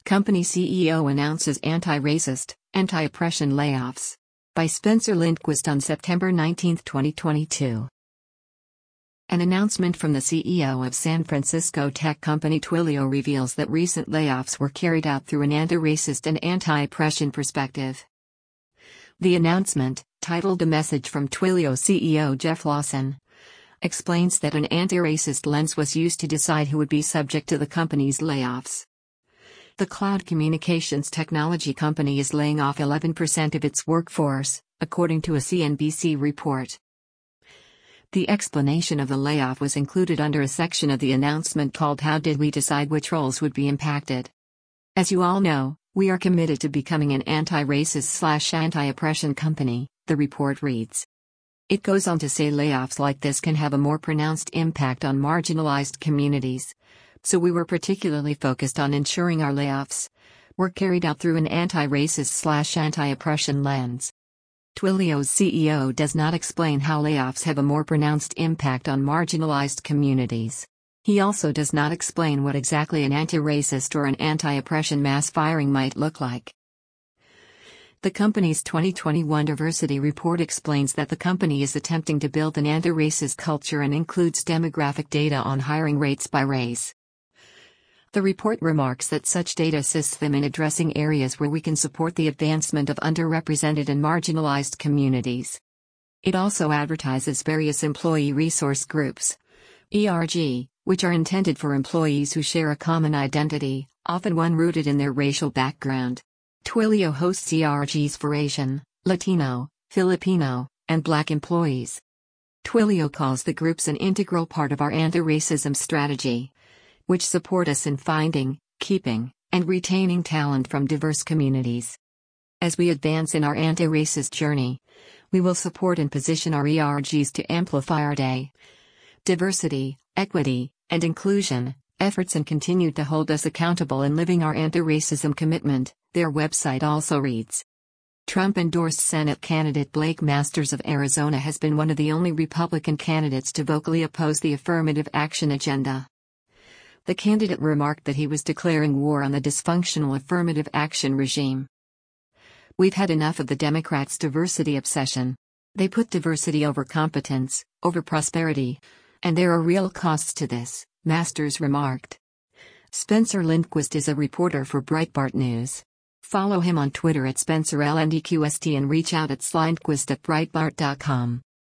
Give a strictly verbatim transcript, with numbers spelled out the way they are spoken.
Company C E O announces anti-racist, anti-oppression layoffs. By Spencer Lindquist on September nineteenth, twenty twenty-two. An announcement from the C E O of San Francisco tech company Twilio reveals that recent layoffs were carried out through an anti-racist and anti-oppression perspective. The announcement, titled "A Message from Twilio C E O Jeff Lawson," explains that an anti-racist lens was used to decide who would be subject to the company's layoffs. The cloud communications technology company is laying off eleven percent of its workforce, according to a C N B C report. The explanation of the layoff was included under a section of the announcement called "How Did We Decide Which Roles Would Be Impacted?" As you all know, we are committed to becoming an anti-racist slash anti-oppression company, the report reads. It goes on to say layoffs like this can have a more pronounced impact on marginalized communities. So we were particularly focused on ensuring our layoffs were carried out through an anti-racist slash anti-oppression lens. Twilio's C E O does not explain how layoffs have a more pronounced impact on marginalized communities. He also does not explain what exactly an anti-racist or an anti-oppression mass firing might look like. The company's twenty twenty-one diversity report explains that the company is attempting to build an anti-racist culture and includes demographic data on hiring rates by race. The report remarks that such data assists them in addressing areas where we can support the advancement of underrepresented and marginalized communities. It also advertises various employee resource groups, E R G, which are intended for employees who share a common identity, often one rooted in their racial background. Twilio hosts E R Gs for Asian, Latino, Filipino, and Black employees. Twilio calls the groups an integral part of our anti-racism strategy, which support us in finding, keeping, and retaining talent from diverse communities. As we advance in our anti-racist journey, we will support and position our E R Gs to amplify our day, diversity, equity, and inclusion efforts and continue to hold us accountable in living our anti-racism commitment, their website also reads. Trump-endorsed Senate candidate Blake Masters of Arizona has been one of the only Republican candidates to vocally oppose the affirmative action agenda. The candidate remarked that he was declaring war on the dysfunctional affirmative action regime. We've had enough of the Democrats' diversity obsession. They put diversity over competence, over prosperity. And there are real costs to this, Masters remarked. Spencer Lindquist is a reporter for Breitbart News. Follow him on Twitter at Spencer L N D Q S T and reach out at slindquist at breitbart dot com.